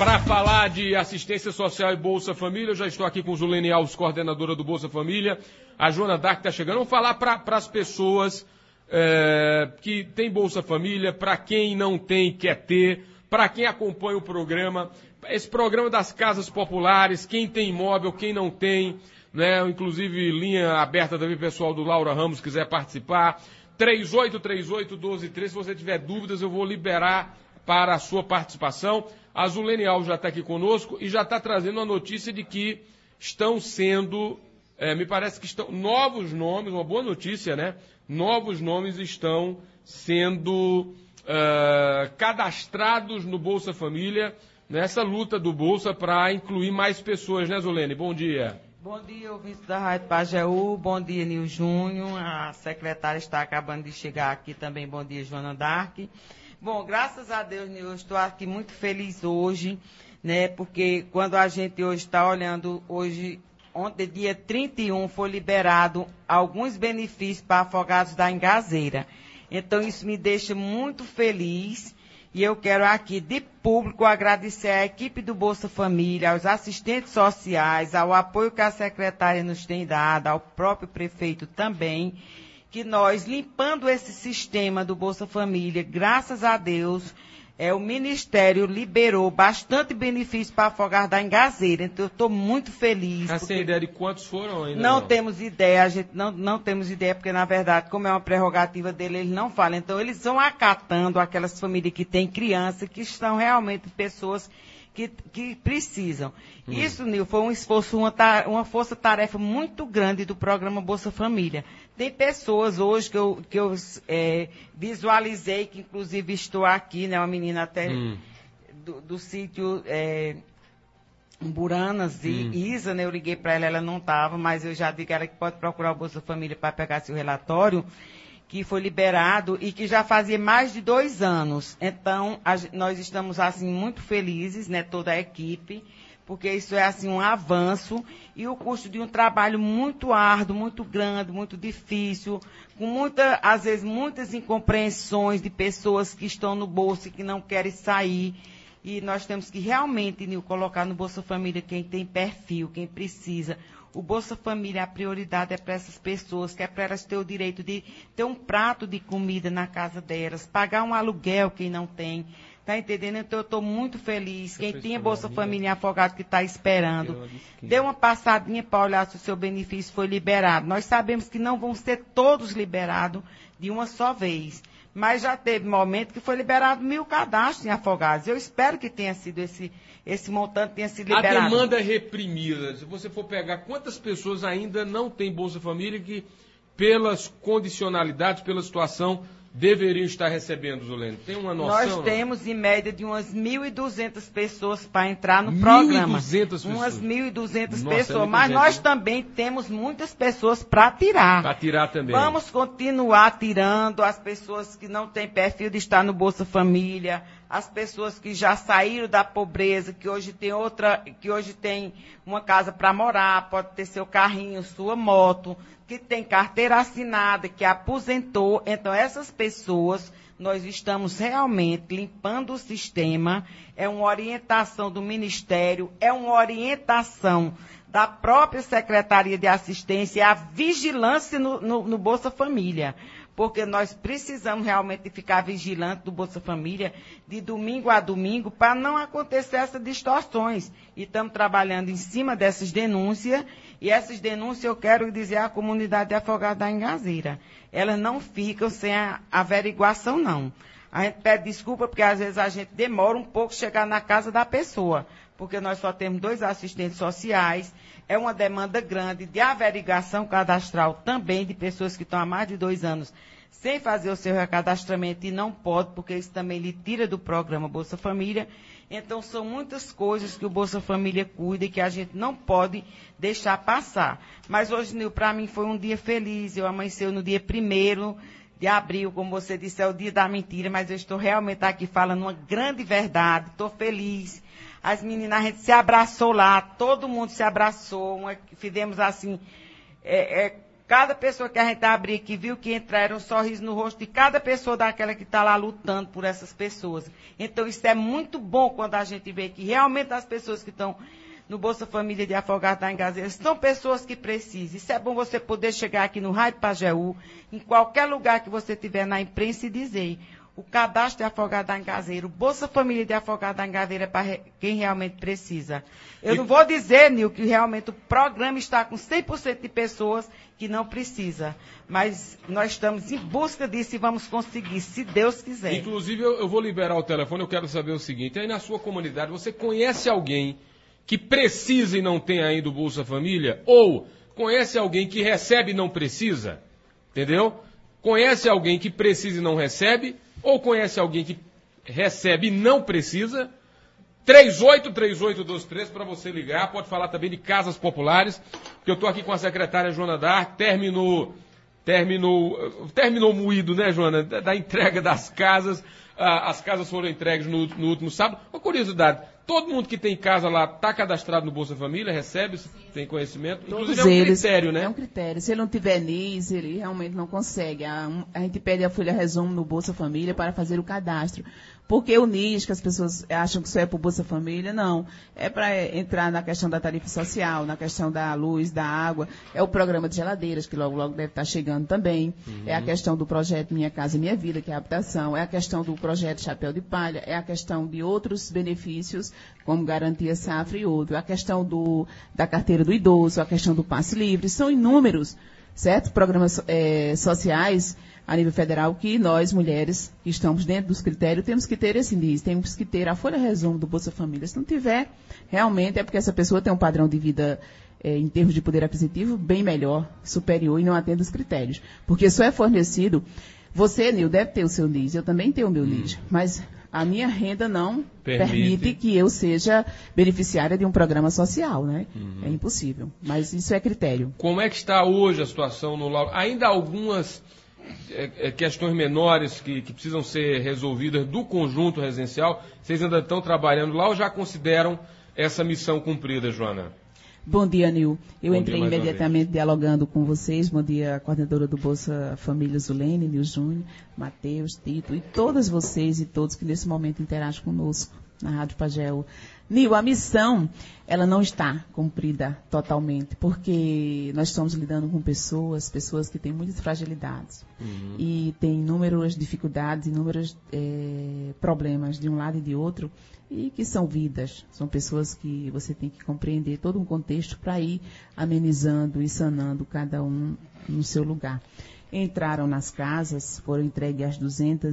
Para falar de assistência social e Bolsa Família, eu já estou aqui com Zulene Alves, coordenadora do Bolsa Família. A Joana Dark está chegando. Vamos falar para as pessoas que têm Bolsa Família, para quem não tem, quer ter, para quem acompanha o programa. Esse programa das casas populares, quem tem imóvel, quem não tem, né? Inclusive linha aberta também, pessoal do Laura Ramos quiser participar. 3838-1213, se você tiver dúvidas, eu vou liberar para a sua participação. A Zulene Alves já está aqui conosco e já está trazendo a notícia de que estão sendo, me parece que estão, novos nomes, uma boa notícia, né? Novos nomes estão sendo cadastrados no Bolsa Família, nessa luta do Bolsa para incluir mais pessoas, né, Zulene? Bom dia. Bom dia, ouvintes da Rádio Pajeú. Bom dia, Nil Júnior. A secretária está acabando de chegar aqui também. Bom dia, Joana Dark. Bom, graças a Deus, Nil, eu estou aqui muito feliz hoje, né? Porque quando a gente hoje está olhando, ontem, dia 31, foi liberado alguns benefícios para afogados da Engazeira. Então, isso me deixa muito feliz. E eu quero aqui, de público, agradecer à equipe do Bolsa Família, aos assistentes sociais, ao apoio que a secretária nos tem dado, ao próprio prefeito também, que nós, limpando esse sistema do Bolsa Família, graças a Deus, o Ministério liberou bastante benefício para afogar da Engazeira. Então, eu estou muito feliz. Você tem ideia de quantos foram ainda? Não temos ideia, a gente não temos ideia, porque, na verdade, como é uma prerrogativa dele, eles não falam. Então, eles vão acatando aquelas famílias que têm criança, que estão realmente pessoas que precisam. Isso, Nil, foi um esforço, uma força-tarefa muito grande do programa Bolsa Família. Tem pessoas hoje que eu visualizei, que inclusive estou aqui, né, uma menina até do sítio Buranas e Isa, né, eu liguei para ela não estava, mas eu já digo a ela que pode procurar o Bolsa Família para pegar seu relatório, que foi liberado e que já fazia mais de 2 anos. Então, nós estamos, assim, muito felizes, né, toda a equipe, porque isso é, assim, um avanço e o custo de um trabalho muito árduo, muito grande, muito difícil, com às vezes, muitas incompreensões de pessoas que estão no bolso e que não querem sair. E nós temos que realmente, Nil, colocar no Bolsa Família quem tem perfil, quem precisa. O Bolsa Família, a prioridade é para essas pessoas, que é para elas terem o direito de ter um prato de comida na casa delas, pagar um aluguel quem não tem. Está entendendo? Então, eu estou muito feliz. Quem tinha Bolsa Família Afogado que está esperando, dê uma passadinha para olhar se o seu benefício foi liberado. Nós sabemos que não vão ser todos liberados de uma só vez. Mas já teve momento que foi liberado 1.000 cadastros em afogados. Eu espero que tenha sido esse montante tenha sido liberado. A demanda é reprimida. Se você for pegar quantas pessoas ainda não têm Bolsa Família que, pelas condicionalidades, pela situação, deveriam estar recebendo, Zulene? Tem uma noção? Nós temos, em média, de umas 1.200 pessoas para entrar no programa. 1.200 pessoas? Umas 1.200 Nossa, pessoas. é Mas gente, nós né? também temos muitas pessoas para tirar. Para tirar também. Vamos continuar tirando as pessoas que não têm perfil de estar no Bolsa Família, as pessoas que já saíram da pobreza, que hoje tem uma casa para morar, pode ter seu carrinho, sua moto, que tem carteira assinada, que aposentou. Então, essas pessoas, nós estamos realmente limpando o sistema. É uma orientação do Ministério, é uma orientação da própria Secretaria de Assistência e a vigilância no Bolsa Família. Porque nós precisamos realmente ficar vigilantes do Bolsa Família de domingo a domingo para não acontecer essas distorções. E estamos trabalhando em cima dessas denúncias. E essas denúncias eu quero dizer à comunidade de Afogado da Engazeira. Elas não ficam sem a averiguação, não. A gente pede desculpa porque às vezes a gente demora um pouco chegar na casa da pessoa. Porque nós só temos 2 assistentes sociais. É uma demanda grande de averiguação cadastral também de pessoas que estão há mais de 2 anos sem fazer o seu recadastramento e não pode, porque isso também lhe tira do programa Bolsa Família. Então, são muitas coisas que o Bolsa Família cuida e que a gente não pode deixar passar. Mas hoje, Nil, para mim foi um dia feliz. Eu amanheci no dia 1º de abril, como você disse, é o dia da mentira, mas eu estou realmente aqui falando uma grande verdade. Estou feliz. As meninas, a gente se abraçou lá, todo mundo se abraçou, fizemos assim, Cada pessoa que a gente abriu que viu que entrar, era um sorriso no rosto de cada pessoa daquela que está lá lutando por essas pessoas. Então, isso é muito bom quando a gente vê que realmente as pessoas que estão no Bolsa Família de Afogados da Engazeira são pessoas que precisam. Isso é bom você poder chegar aqui no Rádio Pajeú, em qualquer lugar que você estiver na imprensa e dizer: o cadastro de Afogado da Engazeira, o Bolsa Família de Afogado da Engazeira é para quem realmente precisa. Eu não vou dizer, Nil, que realmente o programa está com 100% de pessoas que não precisam. Mas nós estamos em busca disso e vamos conseguir, se Deus quiser. Inclusive, eu vou liberar o telefone, eu quero saber o seguinte: aí na sua comunidade, você conhece alguém que precisa e não tem ainda o Bolsa Família? Ou conhece alguém que recebe e não precisa? Entendeu? Conhece alguém que precisa e não recebe? Ou conhece alguém que recebe e não precisa? 383823 para você ligar. Pode falar também de casas populares, que eu estou aqui com a secretária Joana D'Arc. Terminou moído, né, Joana? Da entrega das casas. As casas foram entregues no último sábado. Uma curiosidade: todo mundo que tem casa lá está cadastrado no Bolsa Família, recebe, tem conhecimento? Todos Inclusive eles, critério, né? É um critério. Se ele não tiver NIS, ele realmente não consegue. A gente pede a folha resumo no Bolsa Família para fazer o cadastro. Porque o NIS, que as pessoas acham que só é para o Bolsa Família, não. É para entrar na questão da tarifa social, na questão da luz, da água. É o programa de geladeiras, que logo deve estar chegando também. Uhum. É a questão do projeto Minha Casa Minha Vida, que é a habitação. É a questão do projeto Chapéu de Palha. É a questão de outros benefícios, como Garantia Safra e outro. A questão da carteira do idoso, a questão do passe livre. São inúmeros, certo? Programas sociais a nível federal que nós, mulheres, que estamos dentro dos critérios, temos que ter esse NIS, temos que ter a folha resumo do Bolsa Família. Se não tiver, realmente é porque essa pessoa tem um padrão de vida, em termos de poder aquisitivo, bem melhor, superior e não atende os critérios. Porque só é fornecido. Você, Nil, deve ter o seu NIS, eu também tenho o meu NIS, mas a minha renda não permite que eu seja beneficiária de um programa social, né? É impossível. Mas isso é critério. Como é que está hoje a situação no Lauro? Ainda há algumas questões menores que precisam ser resolvidas do conjunto residencial? Vocês ainda estão trabalhando lá ou já consideram essa missão cumprida, Joana? Bom dia, Nil. Eu entrei imediatamente dialogando com vocês. Bom dia, a coordenadora do Bolsa Família Zulene, Nil Júnior, Matheus, Tito e todas vocês e todos que nesse momento interagem conosco na Rádio Pajeú. Nil, a missão, ela não está cumprida totalmente, porque nós estamos lidando com pessoas que têm muitas fragilidades e têm inúmeras dificuldades, inúmeros problemas de um lado e de outro, e que são vidas, são pessoas que você tem que compreender todo um contexto para ir amenizando e sanando cada um no seu lugar. Entraram nas casas, foram entregues as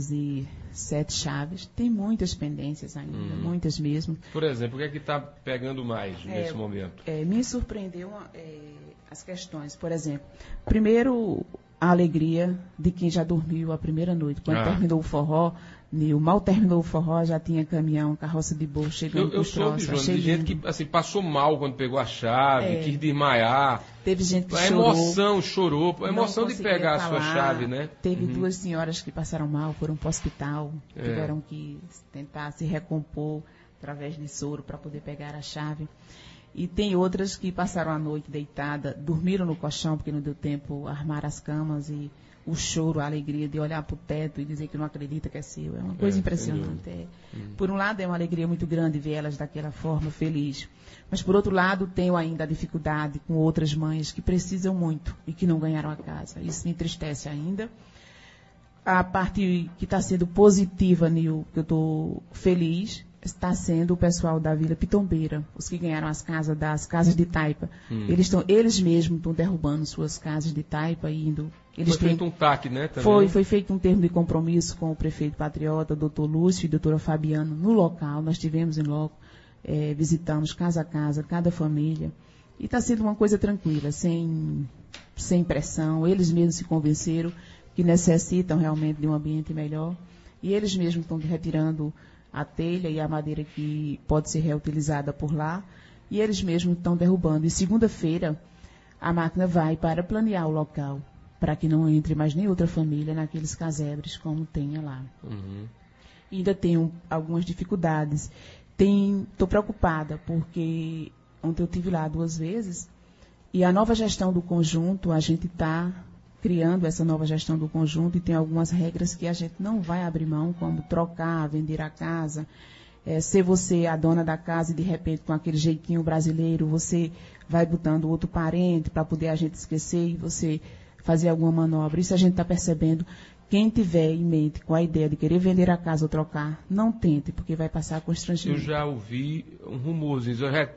207 chaves. Tem muitas pendências ainda, muitas mesmo. Por exemplo, o que é que está pegando mais nesse momento? Me surpreendeu as questões. Por exemplo, primeiro, a alegria de quem já dormiu a primeira noite. Quando terminou o forró, mal terminou o forró, já tinha caminhão, carroça de boi chegando com os troços. Eu soube, Joana, de gente que assim, passou mal quando pegou a chave, quis desmaiar. Teve gente que chorou. A emoção de pegar a sua chave, né? Teve duas senhoras que passaram mal, foram para o hospital, tiveram que tentar se recompor através de soro para poder pegar a chave. E tem outras que passaram a noite deitada, dormiram no colchão porque não deu tempo armar as camas, e o choro, a alegria de olhar para o teto e dizer que não acredita que é seu. É uma coisa impressionante. Por um lado, é uma alegria muito grande ver elas daquela forma, feliz. Mas, por outro lado, tenho ainda a dificuldade com outras mães que precisam muito e que não ganharam a casa. Isso me entristece ainda. A parte que está sendo positiva, Nil, que eu estou feliz, está sendo o pessoal da Vila Pitombeira, os que ganharam as casas das casas de taipa. Eles mesmos estão derrubando suas casas de taipa e indo. Foi feito um TAC, né? Também. Foi feito um termo de compromisso com o prefeito patriota, doutor Lúcio e doutora Fabiano, no local. Nós estivemos em loco, visitamos casa a casa, cada família. E está sendo uma coisa tranquila, sem pressão. Eles mesmos se convenceram que necessitam realmente de um ambiente melhor. E eles mesmos estão retirando a telha e a madeira que pode ser reutilizada por lá. E eles mesmos estão derrubando. E segunda-feira, a máquina vai para planear o local, para que não entre mais nem outra família naqueles casebres como tenha lá. Ainda tenho algumas dificuldades. Estou preocupada, porque ontem eu estive lá 2 vezes, E a nova gestão do conjunto, a gente está criando essa nova gestão do conjunto e tem algumas regras que a gente não vai abrir mão, como trocar, vender a casa, ser você a dona da casa e de repente com aquele jeitinho brasileiro, você vai botando outro parente para poder a gente esquecer e você fazer alguma manobra. Isso a gente está percebendo. Quem tiver em mente com a ideia de querer vender a casa ou trocar, não tente, porque vai passar constrangimento. Eu já ouvi um rumorzinho.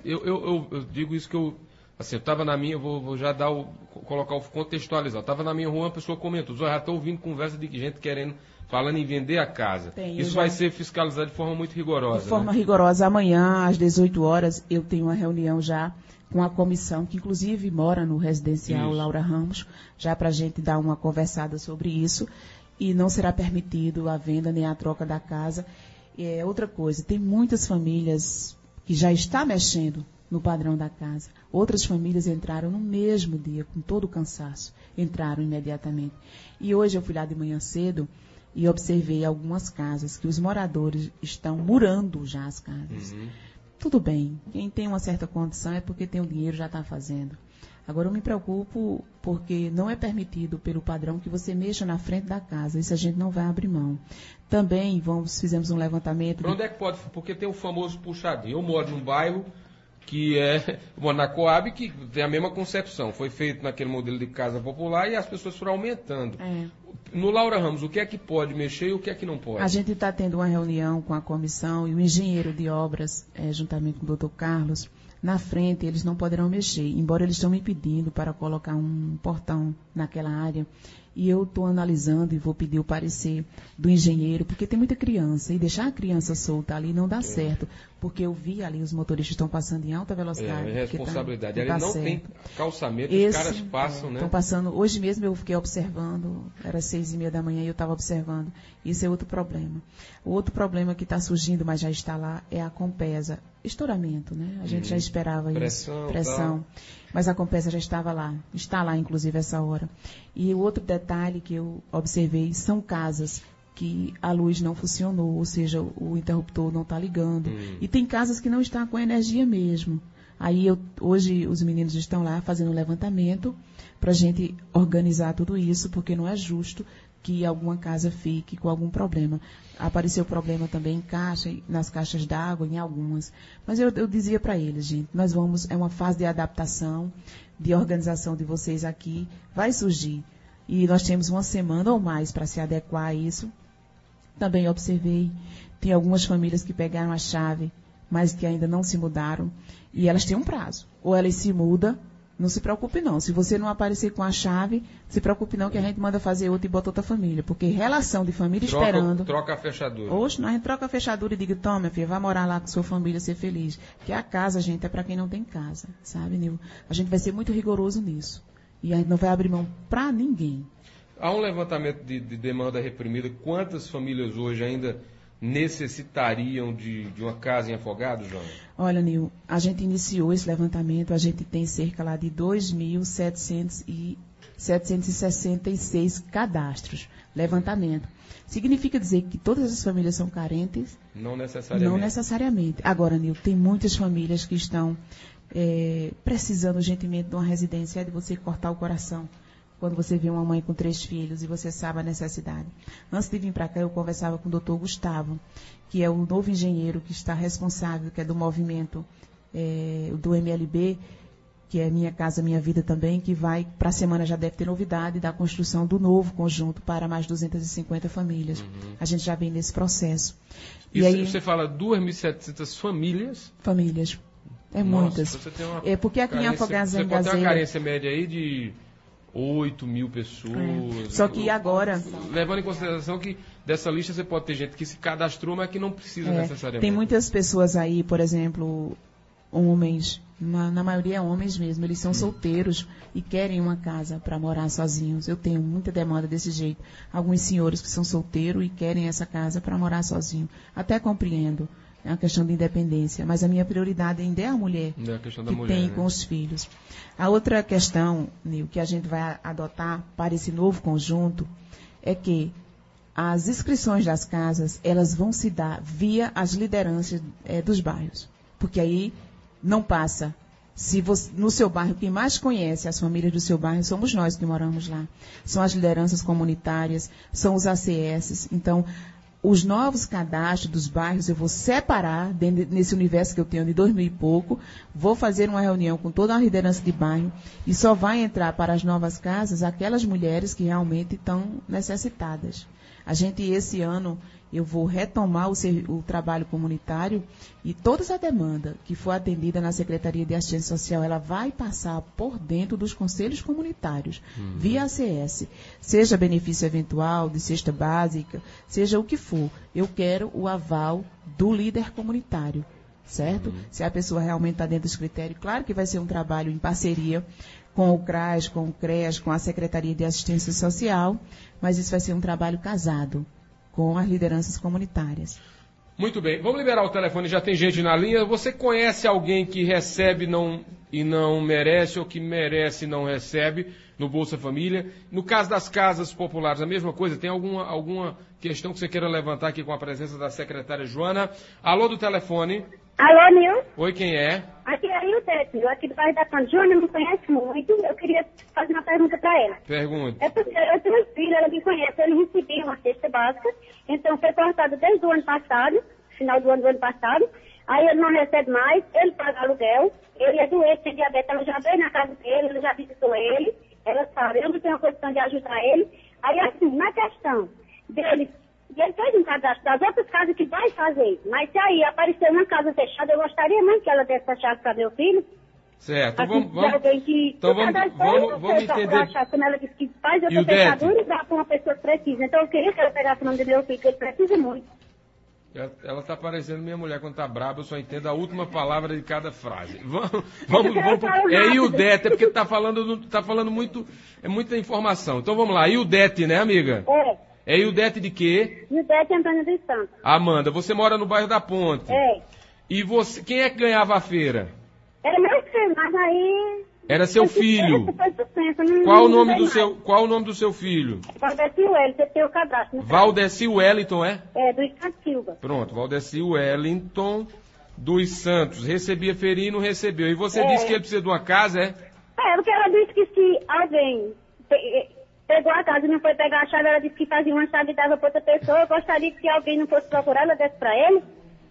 Eu digo isso que eu estava na minha, vou já contextualizar. Eu estava na minha rua, uma pessoa comentou, eu já estou ouvindo conversa de gente falando em vender a casa. Isso vai ser fiscalizado de forma muito rigorosa. De forma rigorosa. Amanhã, às 18 horas, eu tenho uma reunião já com a comissão, que inclusive mora no residencial Laura Ramos, já para a gente dar uma conversada sobre isso. E não será permitido a venda nem a troca da casa. Outra coisa, tem muitas famílias que já estão mexendo no padrão da casa. Outras famílias entraram no mesmo dia, com todo o cansaço. Entraram imediatamente. E hoje eu fui lá de manhã cedo e observei algumas casas que os moradores estão murando já as casas. Tudo bem, quem tem uma certa condição é porque tem o dinheiro, já está fazendo. Agora eu me preocupo porque não é permitido pelo padrão que você mexa na frente da casa. Isso a gente não vai abrir mão. Também fizemos um levantamento. Para onde é que pode? Porque tem o famoso puxadinho. Eu moro num bairro que moro na Coab, que tem a mesma concepção. Foi feito naquele modelo de casa popular e as pessoas foram aumentando. No Laura Ramos, o que é que pode mexer e o que é que não pode? A gente está tendo uma reunião com a comissão e o engenheiro de obras, juntamente com o doutor Carlos. Na frente, eles não poderão mexer, embora eles estão me pedindo para colocar um portão naquela área. E eu estou analisando e vou pedir o parecer do engenheiro, porque tem muita criança, e deixar a criança solta ali não dá certo. Porque eu vi ali os motoristas estão passando em alta velocidade. É responsabilidade. Ali não tem calçamento, os caras passam, né? Estão passando. Hoje mesmo eu fiquei observando, era 6:30 da manhã e eu estava observando. Isso é outro problema. O outro problema que está surgindo, mas já está lá, é a Compesa. Estouramento, né? A gente já esperava isso. Pressão. Mas a Compesa já estava lá. Está lá, inclusive, essa hora. E o outro detalhe que eu observei são casas que a luz não funcionou, ou seja, o interruptor não está ligando. E tem casas que não estão com energia mesmo. Aí hoje os meninos estão lá fazendo um levantamento para a gente organizar tudo isso, porque não é justo que alguma casa fique com algum problema. Apareceu problema também nas caixas d'água, em algumas. Mas eu dizia para eles, gente, é uma fase de adaptação, de organização de vocês aqui, vai surgir. E nós temos uma semana ou mais para se adequar a isso. Também observei, tem algumas famílias que pegaram a chave, mas que ainda não se mudaram, e elas têm um prazo. Ou elas se mudam, não se preocupe não. Se você não aparecer com a chave, se preocupe não, que a gente manda fazer outra e bota outra família. Porque relação de família esperando... Troca a fechadura. Hoje, a gente troca a fechadura e diga, toma, minha filha, vai morar lá com sua família, ser feliz. Porque a casa, gente, é para quem não tem casa, sabe, Nil? A gente vai ser muito rigoroso nisso. E a gente não vai abrir mão para ninguém. Há um levantamento de demanda reprimida. Quantas famílias hoje ainda necessitariam de uma casa em Afogados, João? Olha, Nil, a gente iniciou esse levantamento, a gente tem cerca lá de 2.766 cadastros. Levantamento. Significa dizer que todas as famílias são carentes? Não necessariamente. Não necessariamente. Agora, Nil, tem muitas famílias que estão precisando urgentemente de uma residência, é de você cortar o coração. Quando você vê uma mãe com 3 filhos e você sabe a necessidade. Antes de vir para cá, eu conversava com o doutor Gustavo, que é o novo engenheiro que está responsável, que é do movimento do MLB, que é Minha Casa Minha Vida também, que vai, para a semana já deve ter novidade da construção do novo conjunto para mais 250 famílias. A gente já vem nesse processo. E aí, você fala 2.700 famílias? Famílias. Muitas. Você tem uma porque aqui em Afogados Você pode ter uma carência média aí de 8.000 pessoas. Só que agora... Levando em consideração que dessa lista você pode ter gente que se cadastrou, mas que não precisa necessariamente. Tem muitas pessoas aí, por exemplo, homens, na maioria é homens mesmo, eles são solteiros e querem uma casa para morar sozinhos. Eu tenho muita demanda desse jeito. Alguns senhores que são solteiros e querem essa casa para morar sozinho. Até compreendo. É uma questão de independência, mas a minha prioridade ainda é a mulher tem com os filhos. A outra questão, Nil, que a gente vai adotar para esse novo conjunto é que as inscrições das casas, elas vão se dar via as lideranças dos bairros, porque aí não passa Se você, no seu bairro, quem mais conhece as famílias do seu bairro somos nós que moramos lá. São as lideranças comunitárias, são os ACS. Então, os novos cadastros dos bairros eu vou separar nesse universo que eu tenho de 2000 e pouco, vou fazer uma reunião com toda a liderança de bairro e só vai entrar para as novas casas aquelas mulheres que realmente estão necessitadas. A gente, esse ano, eu vou retomar o trabalho comunitário e toda essa demanda que for atendida na Secretaria de Assistência Social, ela vai passar por dentro dos conselhos comunitários, via ACS, seja benefício eventual, de cesta básica, seja o que for. Eu quero o aval do líder comunitário, certo? Se a pessoa realmente está dentro dos critérios, claro que vai ser um trabalho em parceria com o CRAS, com o CREAS, com a Secretaria de Assistência Social, mas isso vai ser um trabalho casado com as lideranças comunitárias. Muito bem, vamos liberar o telefone, já tem gente na linha. Você conhece alguém que recebe e não merece, ou que merece e não recebe no Bolsa Família? No caso das casas populares, a mesma coisa? Tem alguma questão que você queira levantar aqui com a presença da secretária Joana? Alô do telefone. Alô, Nil? Oi, quem é? Aqui é a Ildete, eu aqui do bairro da Santa Júnior, não conhece muito, eu queria fazer uma pergunta para ela. Pergunta. É porque eu tenho um filho, ela me conhece, ele recebia uma cesta básica, então foi cortado desde o ano passado, final do ano passado, aí ele não recebe mais, ele paga aluguel, ele é doente, tem diabetes, ela já veio na casa dele, ela já visitou ele, ela sabe, eu não tenho a condição de ajudar ele, aí assim, na questão dele, ele fez um cadastro das outras casas que vai fazer, mas se aí aparecer uma casa fechada, eu gostaria muito que ela desse a chave para meu filho. Certo, Assim, vamos entender. Como ela disse que faz outra fechadura e dá para uma pessoa que precisa. Então eu queria que ela pegasse o nome do meu filho, que ele precisa muito. Ela está parecendo minha mulher quando está braba, eu só entendo a última palavra de cada frase. É Ildete, é porque está falando muito, é muita informação. Então vamos lá, Ildete, né, amiga? É Ildete de quê? Ildete Antônio dos Santos. Amanda, você mora no bairro da Ponte. E você, quem é que ganhava a feira? Era meu filho, mas aí... Era seu filho. Qual o nome do seu filho? Valdeci Wellington, você tem o cadastro. Valdeci Wellington, é? É, do Santos Silva. Pronto, Valdeci Wellington dos Santos. Recebia feirinha e não recebeu. E você disse que ele precisa de uma casa, é? É, porque ela disse que se alguém pegou a casa e não foi pegar a chave, ela disse que fazia uma chave e dava para outra pessoa. Eu gostaria que se alguém não fosse procurar, ela desse para ele.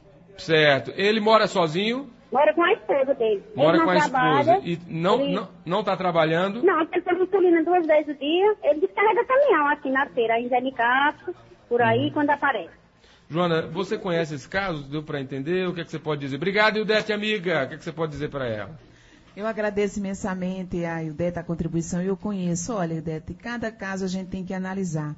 Certo. Ele mora sozinho? Mora com a esposa dele. Mora com a esposa. E não está trabalhando? Não, ele foi insulina 2 vezes o dia. Ele descarrega caminhão aqui na feira, em Zé Nicasso, por aí, quando aparece. Joana, você conhece esse caso? Deu para entender? O que é que você pode dizer? Obrigado, Ildete, amiga. O que é que você pode dizer para ela? Eu agradeço imensamente a Ildete, a contribuição. Eu conheço. Olha, Ildete, cada caso a gente tem que analisar.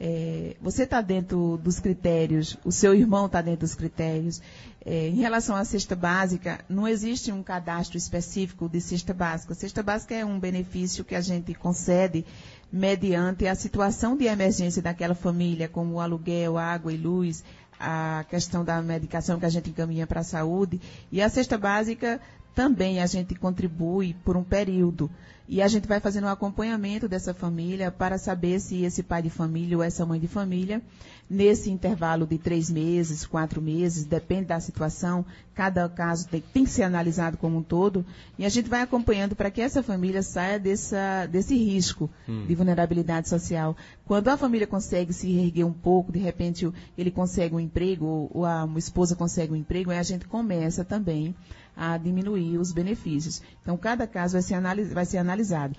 Você está dentro dos critérios, o seu irmão está dentro dos critérios. Em relação à cesta básica, não existe um cadastro específico de cesta básica. A cesta básica é um benefício que a gente concede mediante a situação de emergência daquela família, como o aluguel, água e luz, a questão da medicação que a gente encaminha para a saúde. E a cesta básica também a gente contribui por um período. E a gente vai fazendo um acompanhamento dessa família para saber se esse pai de família ou essa mãe de família, nesse intervalo de 3 meses, 4 meses, depende da situação, cada caso tem que ser analisado como um todo, e a gente vai acompanhando para que essa família saia desse risco de vulnerabilidade social. Quando a família consegue se reerguer um pouco, de repente ele consegue um emprego, ou a esposa consegue um emprego, aí a gente começa também a diminuir os benefícios. Então, cada caso vai ser analisado.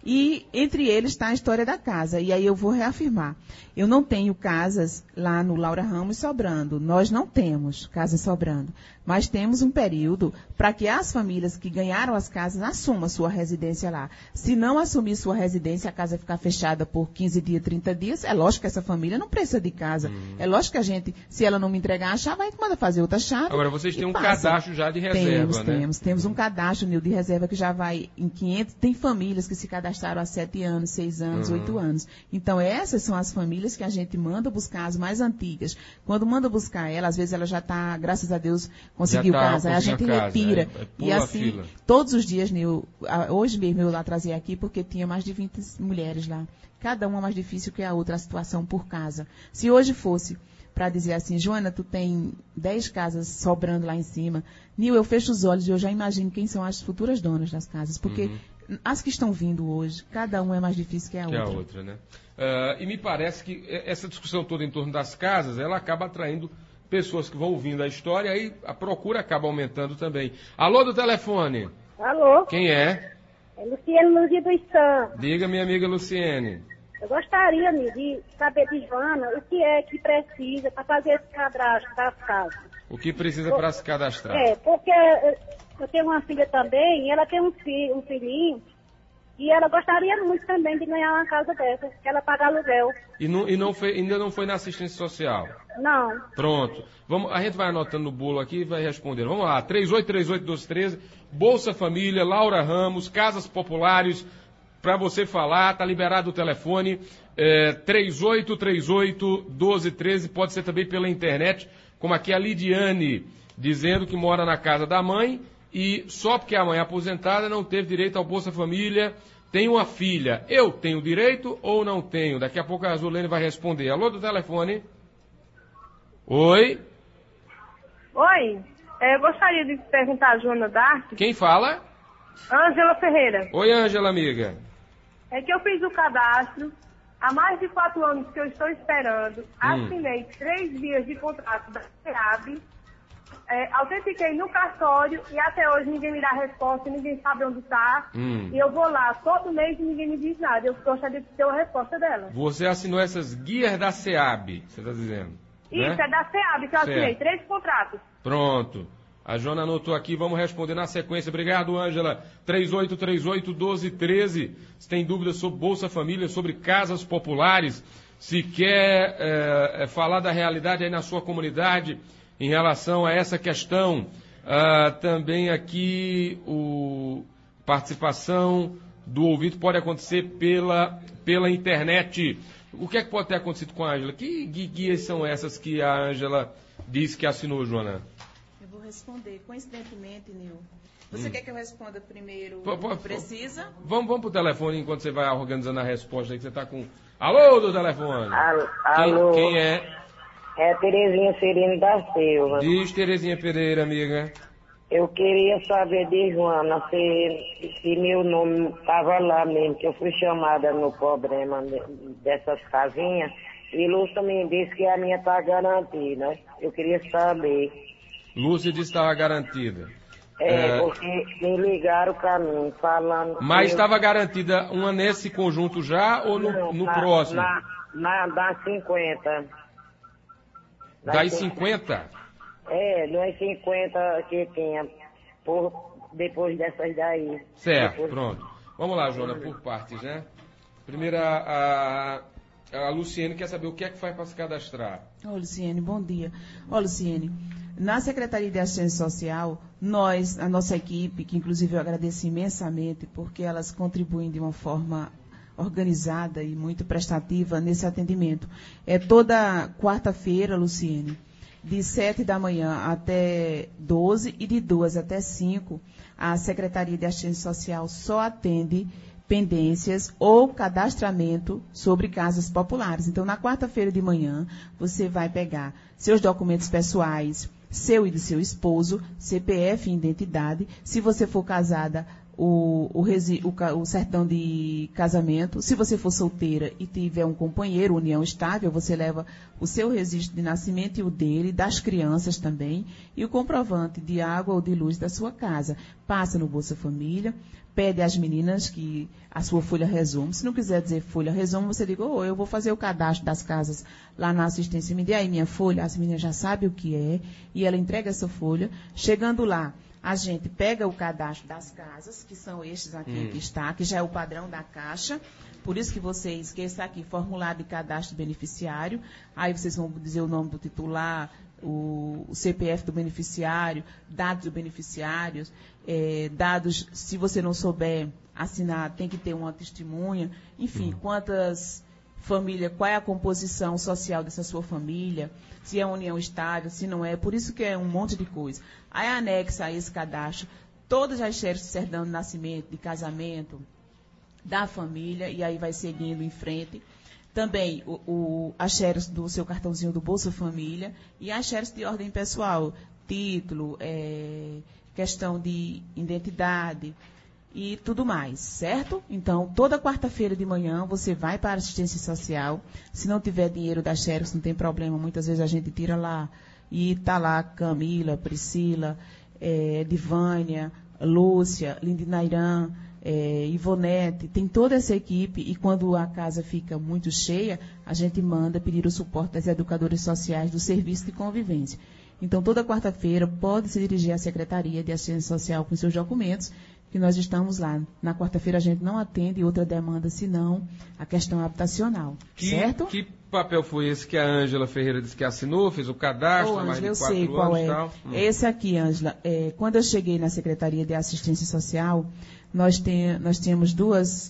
E entre eles está a história da casa. E aí eu vou reafirmar. Eu não tenho casas lá no Laura Ramos sobrando. Nós não temos casas sobrando. Mas temos um período para que as famílias que ganharam as casas assumam sua residência lá. Se não assumir sua residência, a casa ficar fechada por 15 dias, 30 dias, é lógico que essa família não precisa de casa. É lógico que a gente, se ela não me entregar a chave, a gente manda fazer outra chave. Agora, vocês têm um cadastro já de reserva, Temos um cadastro, Nil, de reserva que já vai em 500. Tem famílias que se cadastraram há 7 anos, 6 anos, 8 anos. Então, essas são as famílias que a gente manda buscar, as mais antigas. Quando manda buscar ela, às vezes ela já está, graças a Deus, conseguiu casa. Aí a gente retira. E assim, todos os dias, Nil, hoje mesmo eu lá trazia aqui, porque tinha mais de 20 mulheres lá. Cada uma mais difícil que a outra, a situação por casa. Se hoje fosse para dizer assim, Joana, tu tem 10 casas sobrando lá em cima. Nil, eu fecho os olhos e eu já imagino quem são as futuras donas das casas, porque as que estão vindo hoje, cada uma é mais difícil que a outra. Né? E me parece que essa discussão toda em torno das casas, ela acaba atraindo pessoas que vão ouvindo a história, aí a procura acaba aumentando também. Alô do telefone? Alô? Quem é? É Luciene Luzia dos Santos. Diga, minha amiga Luciene. Eu gostaria, amigo, de saber de Joana o que é que precisa para fazer esse cadastro das casas. O que precisa para se cadastrar? Porque eu tenho uma filha também, e ela tem um filhinho, e ela gostaria muito também de ganhar uma casa dessa, que ela paga aluguel. Ainda não foi na assistência social? Não. Pronto. A gente vai anotando no bolo aqui e vai respondendo. Vamos lá, 3838-1213, Bolsa Família, Laura Ramos, Casas Populares, para você falar, tá liberado o telefone, 3838-1213, pode ser também pela internet, como aqui a Lidiane, dizendo que mora na casa da mãe, e só porque a mãe é aposentada não teve direito ao Bolsa Família, tem uma filha. Eu tenho direito ou não tenho? Daqui a pouco a Azulene vai responder. Alô do telefone? Oi? Oi, eu gostaria de perguntar a Joana Dark. Quem fala? Ângela Ferreira. Oi, Ângela, amiga. É que eu fiz o cadastro, há mais de 4 anos que eu estou esperando, assinei 3 dias de contrato da SEAB, autentiquei no cartório e até hoje ninguém me dá resposta, ninguém sabe onde está. E eu vou lá todo mês e ninguém me diz nada. Eu gostaria de ter uma resposta dela. Você assinou essas guias da SEAB, você está dizendo? Isso, né? é da SEAB que eu assinei, 3 contratos. Pronto. A Joana anotou aqui, vamos responder na sequência. Obrigado, Ângela. 3838-1213. Se tem dúvidas sobre Bolsa Família, sobre casas populares, se quer falar da realidade aí na sua comunidade em relação a essa questão. Também aqui participação do ouvinte pode acontecer pela internet. O que é que pode ter acontecido com a Ângela? Que guias são essas que a Ângela disse que assinou, Joana? Eu vou responder. Coincidentemente, Nil. Você quer que eu responda primeiro? Precisa? Vamos pro telefone enquanto você vai organizando a resposta aí que você está com... Alô, do telefone? Alô. Quem é? É Terezinha Serino da Silva. Diz, Terezinha Pereira, amiga. Eu queria saber de Joana se meu nome estava lá mesmo, que eu fui chamada no problema dessas casinhas, e Lúcia me disse que a minha está garantida. Eu queria saber. Lúcia disse que estava garantida. Porque me ligaram para mim, falando... Mas estava garantida uma nesse conjunto já ou no próximo? Das 50. Das 50? Das 50 que tinha, depois dessas daí. Certo, pronto. Vamos lá, Joana, por partes, né? Primeiro, a Luciene quer saber o que é que faz para se cadastrar. Luciene, bom dia. Luciene, na Secretaria de Assistência Social, a nossa equipe, que inclusive eu agradeço imensamente, porque elas contribuem de uma forma organizada e muito prestativa nesse atendimento. Toda quarta-feira, Luciene, de 7 da manhã até 12 e de 2 até 5, a Secretaria de Assistência Social só atende pendências ou cadastramento sobre casas populares. Então, na quarta-feira de manhã, você vai pegar seus documentos pessoais, seu e do seu esposo, CPF e identidade. Se você for casada, o certidão de casamento. Se você for solteira e tiver um companheiro, união estável, você leva o seu registro de nascimento e o dele, das crianças também, e o comprovante de água ou de luz da sua casa. Passa no Bolsa Família, pede às meninas que a sua folha resumo. Se não quiser dizer folha resumo, você diga, eu vou fazer o cadastro das casas lá na assistência. Me dê aí minha folha, as meninas já sabem o que é, e ela entrega essa folha. Chegando lá, a gente pega o cadastro das casas, que são estes aqui que está, que já é o padrão da Caixa. Por isso que está aqui, formulário de cadastro beneficiário. Aí vocês vão dizer o nome do titular, o CPF do beneficiário, dados do beneficiário, dados, se você não souber assinar, tem que ter uma testemunha. Enfim, quantas famílias, qual é a composição social dessa sua família, se é uma união estável, se não é. Por isso que é um monte de coisa. Aí anexa a esse cadastro todas as certidão de nascimento, de casamento, da família, e aí vai seguindo em frente. Também a xerox do seu cartãozinho do Bolsa Família e a xerox de ordem pessoal, título, questão de identidade e tudo mais, certo? Então, toda quarta-feira de manhã você vai para a assistência social. Se não tiver dinheiro da xerox, não tem problema. Muitas vezes a gente tira lá e está lá Camila, Priscila, Divânia, Lúcia, Lindinairan, Ivonete, tem toda essa equipe, e quando a casa fica muito cheia, a gente manda pedir o suporte das educadoras sociais do Serviço de Convivência. Então, toda quarta-feira pode se dirigir à Secretaria de Assistência Social com seus documentos, que nós estamos lá. Na quarta-feira a gente não atende outra demanda, senão a questão habitacional, certo? Que papel foi esse que a Ângela Ferreira disse que assinou, fez o cadastro há mais de 4 anos? Eu sei qual é. Tal. Esse aqui, Ângela, quando eu cheguei na Secretaria de Assistência Social, nós tínhamos duas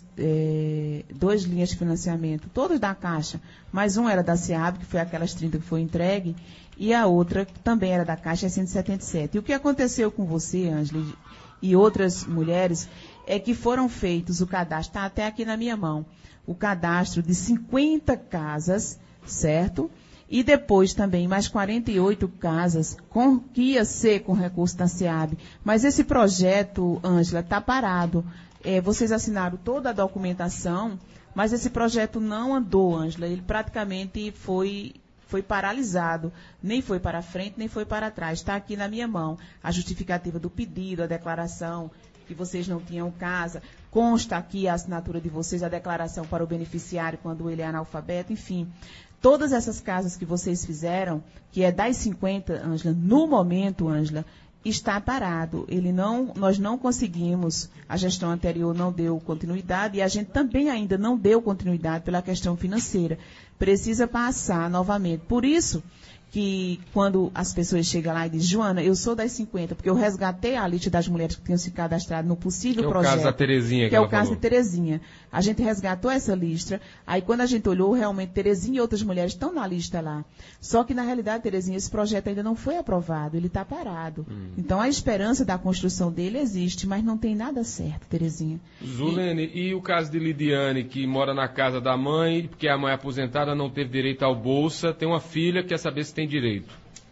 linhas de financiamento, todas da Caixa, mas um era da SEAB, que foi aquelas 30 que foi entregue, e a outra que também era da Caixa, 177. E o que aconteceu com você, Ângela, e outras mulheres, é que foram feitos o cadastro, está até aqui na minha mão, o cadastro de 50 casas, certo? E depois também mais 48 casas que ia ser com recurso da SEAB. Mas esse projeto, Ângela, está parado. Vocês assinaram toda a documentação, mas esse projeto não andou, Ângela. Ele praticamente foi paralisado. Nem foi para frente, nem foi para trás. Está aqui na minha mão a justificativa do pedido, a declaração que vocês não tinham casa. Consta aqui a assinatura de vocês, a declaração para o beneficiário quando ele é analfabeto, enfim. Todas essas casas que vocês fizeram, que é das 50, Ângela, no momento, Ângela, está parado. Nós não conseguimos, a gestão anterior não deu continuidade e a gente também ainda não deu continuidade pela questão financeira. Precisa passar novamente. Por isso que quando as pessoas chegam lá e dizem, Joana, eu sou das 50, porque eu resgatei a lista das mulheres que tinham se cadastrado no possível projeto. Que é o caso da Terezinha. Que é o caso de Terezinha. A gente resgatou essa lista, aí quando a gente olhou, realmente Terezinha e outras mulheres estão na lista lá. Só que, na realidade, Terezinha, esse projeto ainda não foi aprovado, ele está parado. Então, a esperança da construção dele existe, mas não tem nada certo, Terezinha. Zulene, e o caso de Lidiane, que mora na casa da mãe, porque a mãe aposentada não teve direito ao Bolsa, tem uma filha, quer saber se tem direito.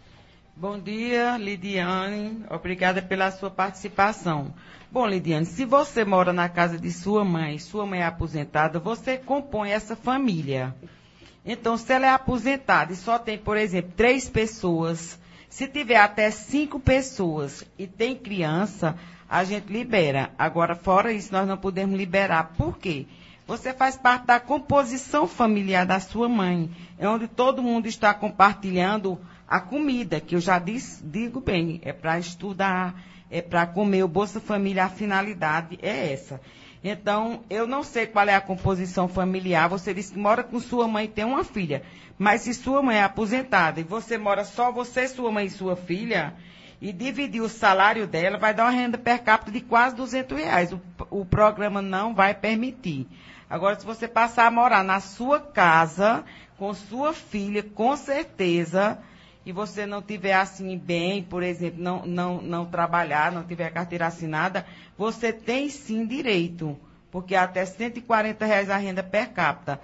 Bom dia, Lidiane. Obrigada pela sua participação. Bom, Lidiane, se você mora na casa de sua mãe é aposentada, você compõe essa família. Então, se ela é aposentada e só tem, por exemplo, 3 pessoas, se tiver até 5 pessoas e tem criança, a gente libera. Agora, fora isso, nós não podemos liberar. Por quê? Você faz parte da composição familiar da sua mãe, é onde todo mundo está compartilhando a comida, que eu já digo bem, é para estudar, é para comer. O Bolsa Família, a finalidade é essa. Então, eu não sei qual é a composição familiar. Você disse que mora com sua mãe e tem uma filha. Mas se sua mãe é aposentada e você mora só você, sua mãe e sua filha, e dividir o salário dela, vai dar uma renda per capita de quase R$200. O programa não vai permitir. Agora, se você passar a morar na sua casa, com sua filha, com certeza, e você não tiver assim bem, por exemplo, não trabalhar, não tiver carteira assinada, você tem sim direito, porque até R$140 a renda per capita.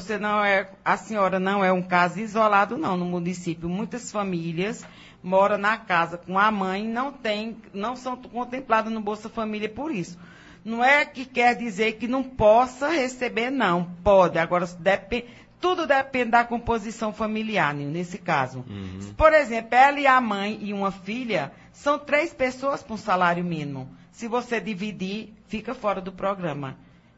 A senhora não é um caso isolado, não, no município. Muitas famílias moram na casa com a mãe e não são contempladas no Bolsa Família por isso. Não é que quer dizer que não possa receber, não. Pode. Agora, tudo depende da composição familiar, nesse caso. Por exemplo, ela e a mãe e uma filha são 3 pessoas com salário mínimo. Se você dividir, fica fora do programa.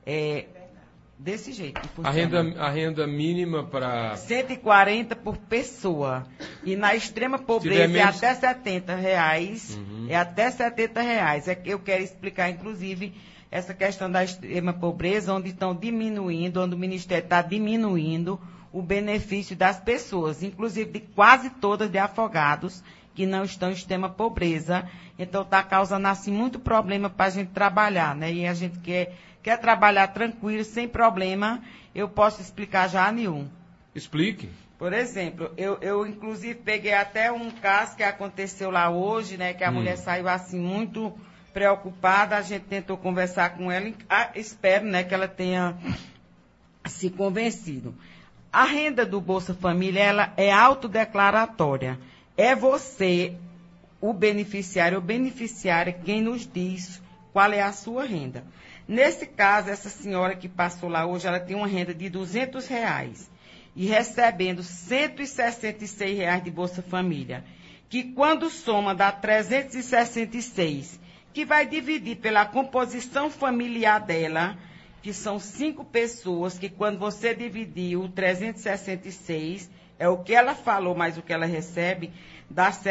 Desse jeito. A renda mínima para... 140 por pessoa. E na extrema pobreza é até R$70. É até R$70. Eu quero explicar, inclusive, essa questão da extrema pobreza, onde estão diminuindo, onde o Ministério está diminuindo o benefício das pessoas, inclusive de quase todas de afogados que não estão em extrema pobreza. Então, está causando, assim, muito problema para a gente trabalhar, né? E a gente quer trabalhar tranquilo, sem problema. Eu posso explicar já, Nil? Explique. Por exemplo, eu inclusive peguei até um caso que aconteceu lá hoje, né? Que a mulher saiu assim muito preocupada. A gente tentou conversar com ela. Espero, né, que ela tenha se convencido. A renda do Bolsa Família, ela é autodeclaratória. É você, o beneficiário ou beneficiária, quem nos diz qual é a sua renda. Nesse caso, essa senhora que passou lá hoje, ela tem uma renda de R$200 e recebendo R$166 de Bolsa Família, que quando soma dá 366, que vai dividir pela composição familiar dela, que são 5 pessoas, que quando você dividir o 366, é o que ela falou, mais o que ela recebe, dá R$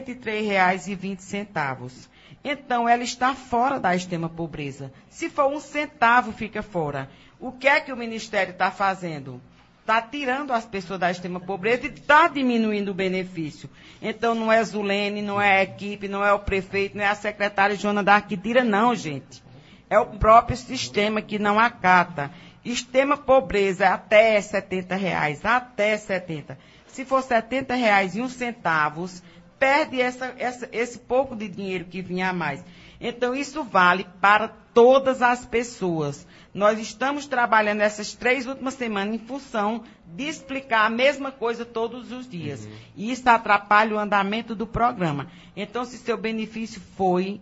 73,20. Então, ela está fora da extrema pobreza. Se for 1 centavo, fica fora. O que é que o Ministério está fazendo? Está tirando as pessoas da extrema pobreza e está diminuindo o benefício. Então, não é Zulene, não é a equipe, não é o prefeito, não é a secretária Joana Dark que tira, não, gente. É o próprio sistema que não acata. Extrema pobreza até R$70, até 70. Se for R$70,01, perde esse pouco de dinheiro que vinha a mais. Então, isso vale para todas as pessoas. Nós estamos trabalhando essas 3 últimas semanas em função de explicar a mesma coisa todos os dias. E isso atrapalha o andamento do programa. Então, se seu benefício foi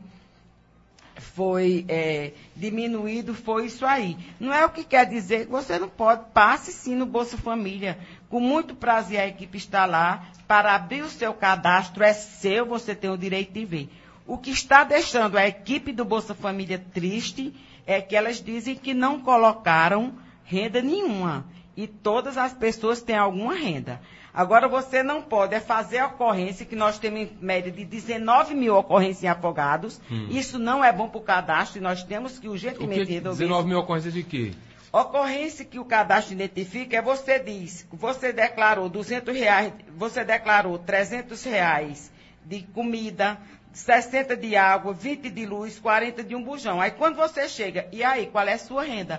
diminuído, foi isso aí. Não é o que quer dizer que você não pode. Passe sim no Bolsa Família. Com muito prazer a equipe está lá para abrir o seu cadastro. É seu, você tem o direito de ver. O que está deixando a equipe do Bolsa Família triste é que elas dizem que não colocaram renda nenhuma. E todas as pessoas têm alguma renda. Agora, você não pode fazer a ocorrência, que nós temos em média de 19 mil ocorrências em afogados. Isso não é bom para o cadastro e nós temos que urgentemente resolver. 19 mil ocorrências de quê? Ocorrência que o cadastro identifica é você diz, você declarou R$200, você declarou R$300 de comida, 60 de água, 20 de luz, 40 de um bujão. Aí quando você chega, e aí, qual é a sua renda?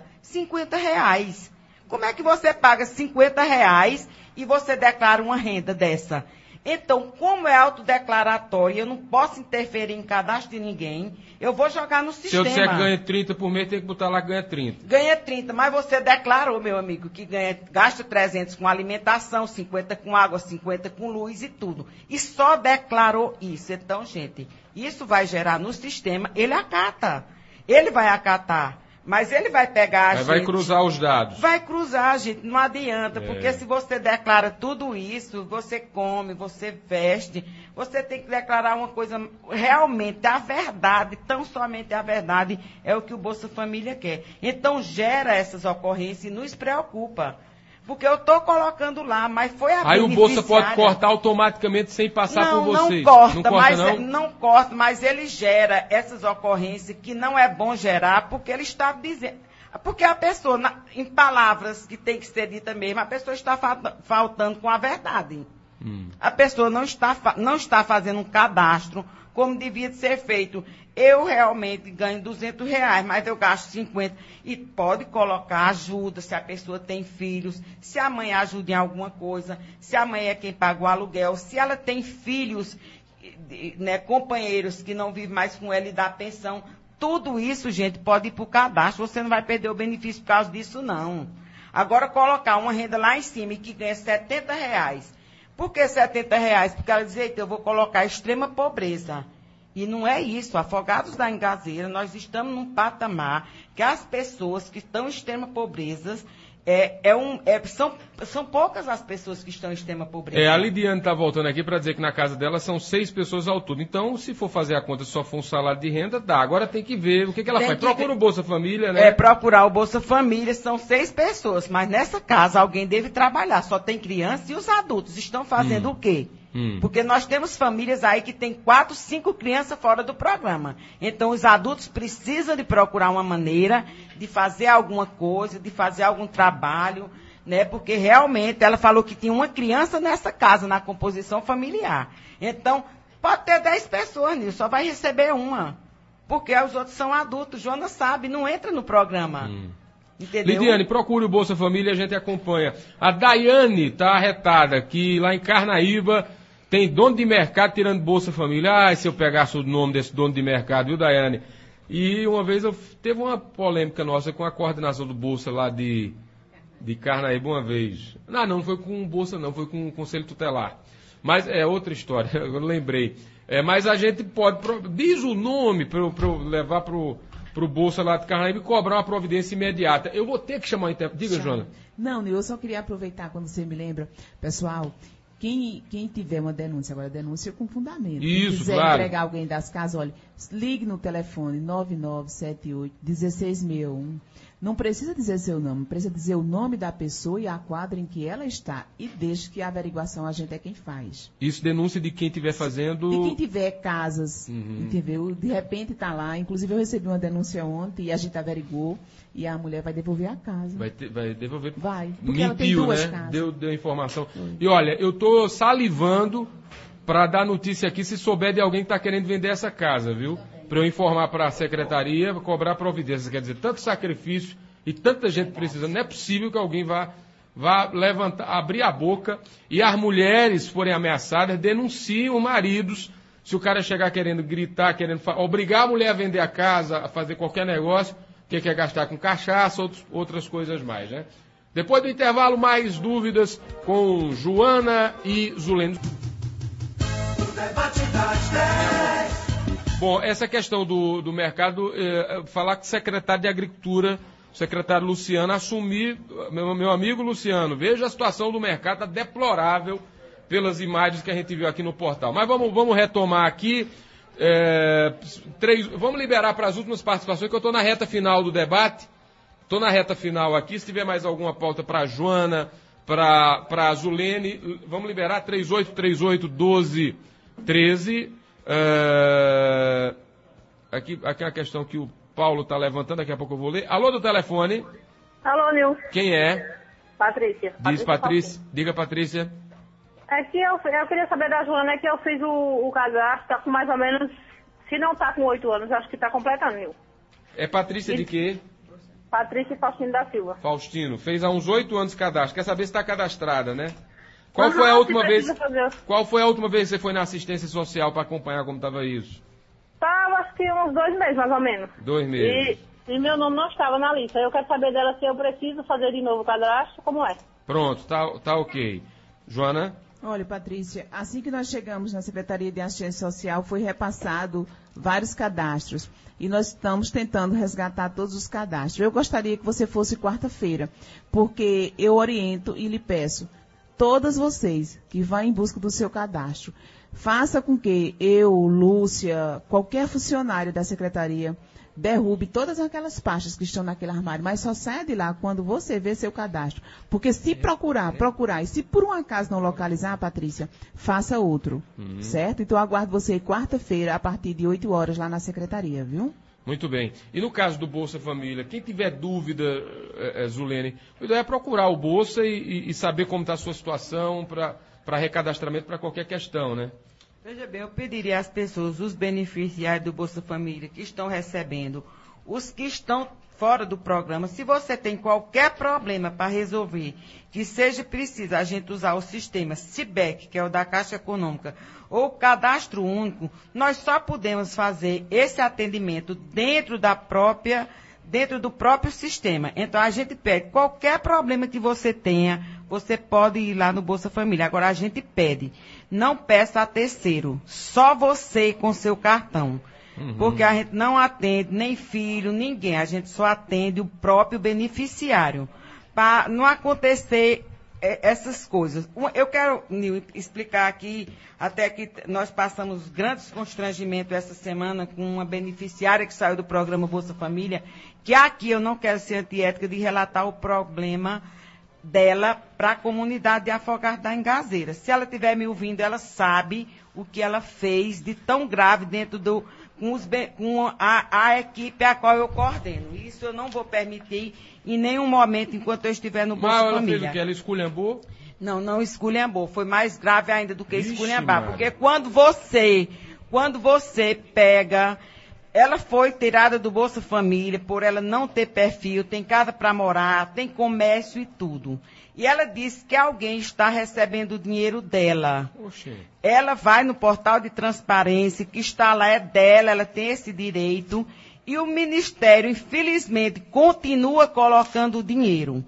R$50. Como é que você paga R$50 e você declara uma renda dessa? Então, como é autodeclaratório, eu não posso interferir em cadastro de ninguém, eu vou jogar no sistema. Se eu disser que ganha 30 por mês, tem que botar lá que ganha 30. Ganha 30, mas você declarou, meu amigo, que gasta 300 com alimentação, 50 com água, 50 com luz e tudo. E só declarou isso. Então, gente, isso vai gerar no sistema, ele acata. Ele vai acatar. Mas ele vai pegar a gente... Vai cruzar os dados. Vai cruzar, gente, não adianta, porque se você declara tudo isso, você come, você veste, você tem que declarar uma coisa realmente, a verdade, tão somente a verdade, é o que o Bolsa Família quer. Então, gera essas ocorrências e nos preocupa. Porque eu estou colocando lá, mas foi a Aí o Bolsa pode cortar automaticamente sem passar por vocês. Não corta, não corta, mas ele gera essas ocorrências que não é bom gerar, porque ele está dizendo... Porque a pessoa, em palavras que tem que ser dita mesmo, a pessoa está faltando com a verdade. A pessoa não está fazendo um cadastro como devia de ser feito. Eu realmente ganho R$200, mas eu gasto 50. E pode colocar ajuda, se a pessoa tem filhos, se a mãe ajuda em alguma coisa, se a mãe é quem paga o aluguel, se ela tem filhos, né, companheiros que não vivem mais com ela e dá pensão. Tudo isso, gente, pode ir para o cadastro. Você não vai perder o benefício por causa disso, não. Agora, colocar uma renda lá em cima e que ganha R$70. Por que R$70? Porque ela diz, eita, eu vou colocar extrema pobreza. E não é isso. Afogados da Engazeira, nós estamos num patamar que as pessoas que estão em extrema pobreza, são poucas as pessoas que estão em extrema pobreza. A Lidiane está voltando aqui para dizer que na casa dela são 6 pessoas ao todo. Então, se for fazer a conta, se só for um salário de renda, dá. Agora tem que ver o que ela faz. Procura o Bolsa Família, né? Procurar o Bolsa Família, são 6 pessoas. Mas nessa casa alguém deve trabalhar. Só tem criança e os adultos estão fazendo o quê? Porque nós temos famílias aí que tem 4, 5 crianças fora do programa. Então, os adultos precisam de procurar uma maneira de fazer alguma coisa, de fazer algum trabalho, né? Porque realmente ela falou que tinha uma criança nessa casa, na composição familiar. Então, pode ter 10 pessoas, Nilson, só vai receber uma. Porque os outros são adultos. Joana sabe, não entra no programa. Entendeu? Lidiane, procure o Bolsa Família, a gente acompanha. A Daiane está arretada, que lá em Carnaíba tem dono de mercado tirando Bolsa Família. Se eu pegasse o nome desse dono de mercado, viu, Daiane? E uma vez teve uma polêmica nossa com a coordenação do Bolsa lá de De Carnaíba uma vez. Não foi com bolsa não, foi com o Conselho Tutelar. Mas é outra história, eu lembrei. Mas a gente pode... Diz o nome para eu levar pro Bolsa lá de Carnaíba e cobrar uma providência imediata. Eu vou ter que chamar o intérprete. Diga, Joana. Não, eu só queria aproveitar quando você me lembra. Pessoal, quem tiver uma denúncia, agora denúncia com fundamento. Isso, quem quiser claro. entregar alguém das casas, olha, ligue no telefone 9978-1661. Não precisa dizer seu nome, precisa dizer o nome da pessoa e a quadra em que ela está. E deixe que a averiguação a gente é quem faz. Isso, denúncia de quem estiver fazendo... De quem tiver casas, entendeu? De repente está lá. Inclusive eu recebi uma denúncia ontem e a gente averigou e a mulher vai devolver a casa. Vai devolver? Vai, porque ela tem duas casas. Deu informação. E olha, eu estou salivando para dar notícia aqui se souber de alguém que está querendo vender essa casa, viu? Para eu informar para a secretaria, cobrar providências. Quer dizer, tanto sacrifício e tanta gente precisando. Não é possível que alguém vá levantar, abrir a boca e as mulheres forem ameaçadas, denunciem os maridos. Se o cara chegar querendo gritar, querendo obrigar a mulher a vender a casa, a fazer qualquer negócio, que quer gastar com cachaça, outras coisas mais, né? Depois do intervalo, mais dúvidas com Joana e Zulene. Bom, essa questão do mercado, falar com o secretário de Agricultura, o secretário Luciano, assumir, meu amigo Luciano, veja a situação do mercado, está deplorável pelas imagens que a gente viu aqui no portal. Mas vamos retomar aqui, vamos liberar para as últimas participações, que eu estou na reta final do debate, estou na reta final aqui, se tiver mais alguma pauta para a Joana, para a Zulene, vamos liberar 3838-1213, aqui é a questão que o Paulo está levantando, daqui a pouco eu vou ler. Alô do telefone. Alô, Nil. Quem é? Patrícia. Diz Patrícia. Diga, Patrícia. É que eu queria saber da Joana, que eu fiz o cadastro, está com mais ou menos, se não está com 8 anos, acho que está completando, Nil. É Patrícia de quê? Patrícia Faustino da Silva. Faustino. Fez há uns 8 anos cadastro. Quer saber se está cadastrada, né? Qual foi a última vez que você foi na assistência social para acompanhar como estava isso? Estava, acho que uns 2 meses, mais ou menos. 2 meses. E meu nome não estava na lista. Eu quero saber dela se eu preciso fazer de novo o cadastro, como é. Pronto, tá ok. Joana? Olha, Patrícia, assim que nós chegamos na Secretaria de Assistência Social, foi repassado vários cadastros. E nós estamos tentando resgatar todos os cadastros. Eu gostaria que você fosse quarta-feira, porque eu oriento e lhe peço, todas vocês que vão em busca do seu cadastro, faça com que eu, Lúcia, qualquer funcionário da Secretaria, derrube todas aquelas pastas que estão naquele armário, mas só saia de lá quando você vê seu cadastro. Porque se procurar, e se por um acaso não localizar, Patrícia, faça outro, certo? Então eu aguardo você quarta-feira, a partir de 8 horas, lá na Secretaria, viu? Muito bem. E no caso do Bolsa Família, quem tiver dúvida, Zulene, o ideal é procurar o Bolsa e saber como está a sua situação para recadastramento, para qualquer questão, né? Veja bem, eu pediria às pessoas, os beneficiários do Bolsa Família que estão recebendo, os que estão fora do programa, se você tem qualquer problema para resolver, que seja preciso a gente usar o sistema CIBEC, que é o da Caixa Econômica, ou o Cadastro Único, nós só podemos fazer esse atendimento dentro do próprio sistema. Então, a gente pede, qualquer problema que você tenha, você pode ir lá no Bolsa Família. Agora, a gente pede, não peça a terceiro, só você com seu cartão. Porque a gente não atende nem filho, ninguém, a gente só atende o próprio beneficiário. Para não acontecer essas coisas. Eu quero, Nil, explicar aqui, até que nós passamos grandes constrangimentos essa semana com uma beneficiária que saiu do programa Bolsa Família, que aqui eu não quero ser antiética de relatar o problema dela para a comunidade de Afogados da Engazeira. Se ela estiver me ouvindo, ela sabe o que ela fez de tão grave dentro com a equipe a qual eu coordeno. Isso eu não vou permitir em nenhum momento enquanto eu estiver no Bolsa Família. Mas ela fez o quê? Ela esculhambou? Não esculhambou. Foi mais grave ainda do que esculhambar. Mara. Porque quando você pega... Ela foi tirada do Bolsa Família por ela não ter perfil, tem casa para morar, tem comércio e tudo. E ela disse que alguém está recebendo o dinheiro dela. Oxê. Ela vai no portal de transparência, que está lá, é dela, ela tem esse direito. E o Ministério, infelizmente, continua colocando o dinheiro.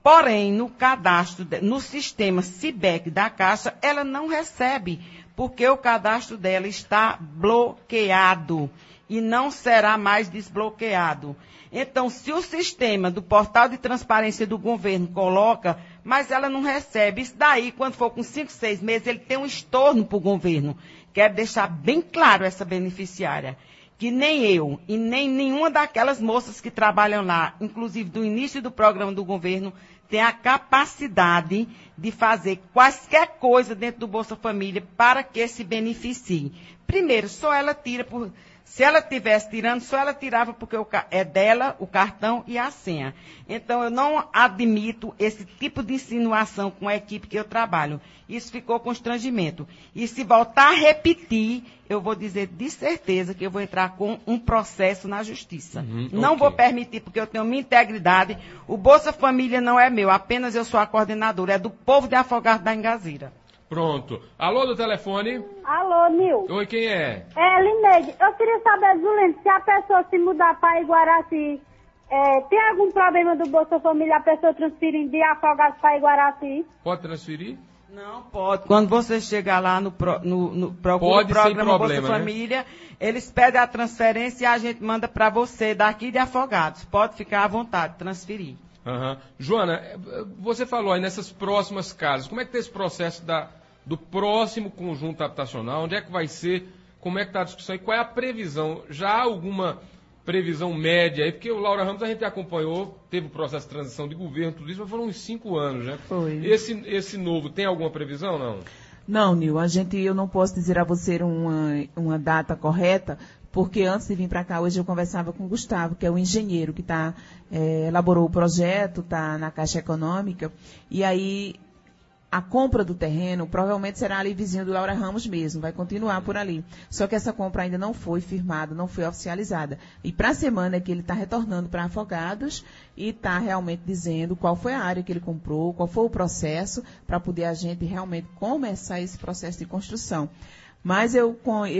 Porém, no cadastro, no sistema CIBEC da Caixa, ela não recebe, porque o cadastro dela está bloqueado e não será mais desbloqueado. Então, se o sistema do portal de transparência do governo coloca, mas ela não recebe, isso daí, quando for com 5, 6 meses, ele tem um estorno para o governo. Quero deixar bem claro essa beneficiária, que nem eu e nem nenhuma daquelas moças que trabalham lá, inclusive do início do programa do governo, tem a capacidade de fazer quaisquer coisa dentro do Bolsa Família para que se beneficie. Primeiro, só ela tira por... Se ela estivesse tirando, só ela tirava porque é dela o cartão e a senha. Então, eu não admito esse tipo de insinuação com a equipe que eu trabalho. Isso ficou constrangimento. E se voltar a repetir, eu vou dizer de certeza que eu vou entrar com um processo na justiça. Não vou permitir, porque eu tenho minha integridade. O Bolsa Família não é meu, apenas eu sou a coordenadora, é do povo de Afogados da Engazira. Pronto. Alô do telefone? Alô, Nil. Oi, quem é? É, Lineide, eu queria saber, Zulene, se a pessoa se mudar para Iguaraci, tem algum problema do Bolsa Família a pessoa transferir de Afogados para Iguaraci? Pode transferir? Não pode. Quando você chegar lá no procura Pode, o programa sem problema, Bolsa Família, eles pedem a transferência e a gente manda para você daqui de Afogados. Pode ficar à vontade, transferir. Joana, você falou aí nessas próximas casas, como é que está esse processo do próximo conjunto habitacional? Onde é que vai ser? Como é que está a discussão? E qual é a previsão? Já há alguma previsão média aí? Porque o Laura Ramos a gente acompanhou, teve o processo de transição de governo, tudo isso, mas foram uns 5 anos, né? Foi. Esse novo, tem alguma previsão, não? Não, Nil, eu não posso dizer a você uma data correta, porque antes de vir para cá, hoje eu conversava com o Gustavo, que é o engenheiro que elaborou o projeto, está na Caixa Econômica, e aí a compra do terreno provavelmente será ali vizinho do Laura Ramos mesmo, vai continuar por ali. Só que essa compra ainda não foi firmada, não foi oficializada. E para a semana é que ele está retornando para Afogados e está realmente dizendo qual foi a área que ele comprou, qual foi o processo, para poder a gente realmente começar esse processo de construção. Mas eu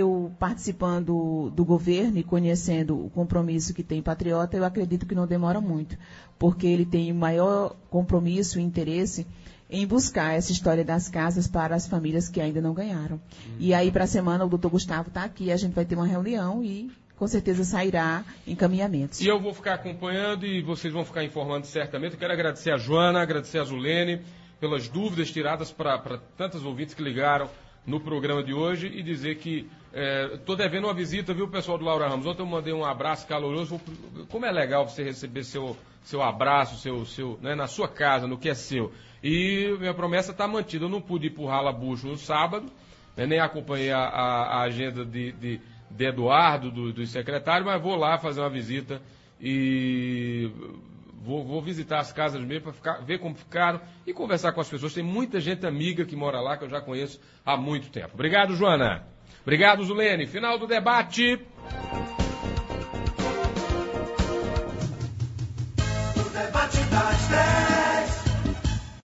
participando do governo e conhecendo o compromisso que tem Patriota, eu acredito que não demora muito, porque ele tem maior compromisso e interesse em buscar essa história das casas para as famílias que ainda não ganharam. E aí, para a semana, o doutor Gustavo está aqui, a gente vai ter uma reunião e com certeza sairá encaminhamentos. E eu vou ficar acompanhando e vocês vão ficar informando certamente. Eu quero agradecer a Joana, agradecer a Zulene pelas dúvidas tiradas para tantos ouvintes que ligaram no programa de hoje e dizer que estou devendo uma visita, viu, pessoal do Laura Ramos? Ontem eu mandei um abraço caloroso. Como é legal você receber seu abraço, né, na sua casa, no que é seu. E minha promessa está mantida. Eu não pude ir para o Rala Bucho no sábado, né, nem acompanhei a agenda de Eduardo, do secretário, mas vou lá fazer uma visita e vou visitar as casas mesmo para ver como ficaram e conversar com as pessoas. Tem muita gente amiga que mora lá, que eu já conheço há muito tempo. Obrigado, Joana. Obrigado, Zulene. Final do debate.